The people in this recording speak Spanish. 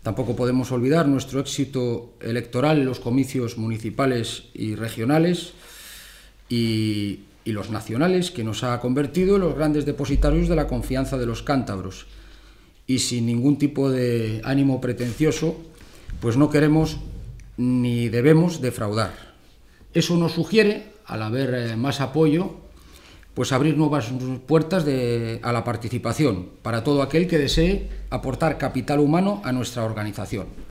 Tampoco podemos olvidar nuestro éxito electoral en los comicios municipales y regionales y los nacionales, que nos ha convertido en los grandes depositarios de la confianza de los cántabros. Y sin ningún tipo de ánimo pretencioso, pues no queremos ni debemos defraudar. Eso nos sugiere, al haber más apoyo, pues abrir nuevas puertas a la participación para todo aquel que desee aportar capital humano a nuestra organización.